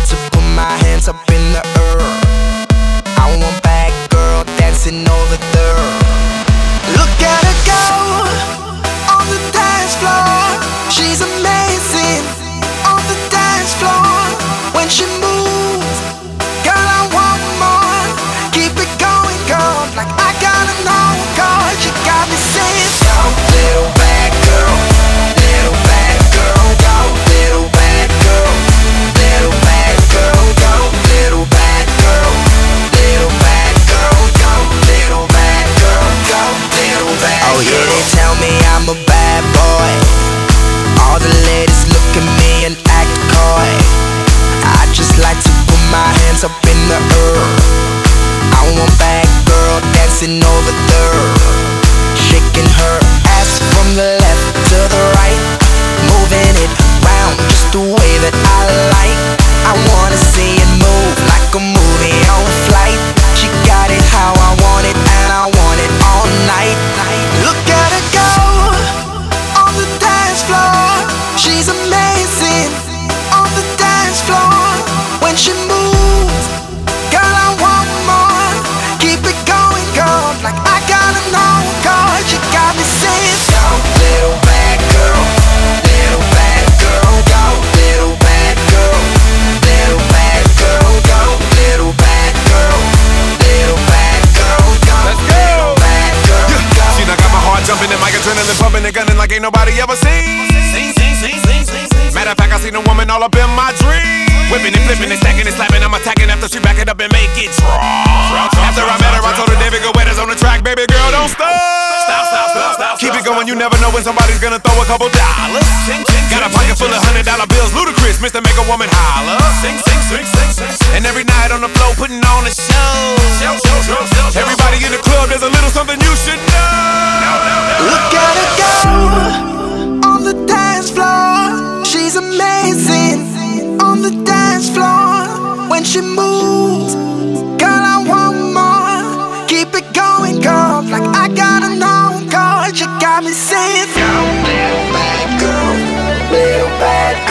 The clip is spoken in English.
to put my hands up in the air. I want bad girl dancing all the dirt. Look at her go on the dance floor. She's amazing on the dance floor. When she moves, girl, I want more. Keep it going, girl, like I gotta know, girl. You got me saying, go, little bad girl, little bad girl, go, little bad girl, little bad girl, go, little bad girl, little bad girl, go, little bad girl, go, little bad girl. Oh yeah, they tell me I'm a bad boy. All the ladies look at me and act coy. I just like to put my hands up in the air. I want bad girl dancing over there, shaking her ass from the left to the right, moving it round just the way that I like. I wanna see it move like a movie on flight. She got it how I want it, and I want it all night. Look at her go on the dance floor. She's amazing on the dance floor. When she moves, girl, I want more. Keep it going, girl, like I gotta know, girl. You got me saying, go, little bad girl, little bad girl, go, little bad girl, little bad girl, go, little bad girl, little bad girl, go. Let's go. Little bad girl, go. See, I got my heart jumping and my adrenaline pumping and gunning like ain't nobody ever seen. Matter of fact, I seen a woman all up in my dreams, whipping and flipping and stacking and slapping. I'm attacking after she back it up and make it drop. After I met her, I told her David Guetta's on the track. Baby girl, don't stop. Keep it going, you never know when somebody's gonna throw a couple dollars. Got a pocket full of $100 bills, ludicrous, Mr. Make a Woman holler. And every night on the floor, putting on a show. Everybody in the club, there's a little something you should know. Look at her go on the dance floor. She's amazing on the dance floor. When she moves, girl, I want more. Keep it going, girl, like I gotta know, girl. You got me saying, go, little bad girl, little bad girl.